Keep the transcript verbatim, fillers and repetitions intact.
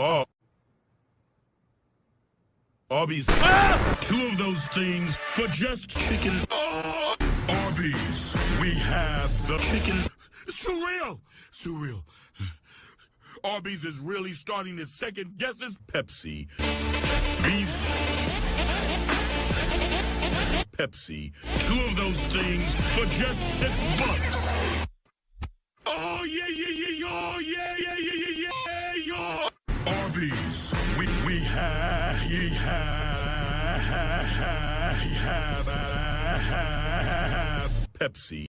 Oh. Arby's. Ah! Two of those things for just chicken. Oh! Arby's. We have the chicken. Surreal. Surreal. Arby's is really starting to second guess this Pepsi. Beef. Pepsi. Two of those things for just six bucks. Oh, yeah, yeah, yeah, yeah, yeah, yeah, yeah, yeah, yeah, yeah. Arby's. We, we have, we have, have, have, have Pepsi.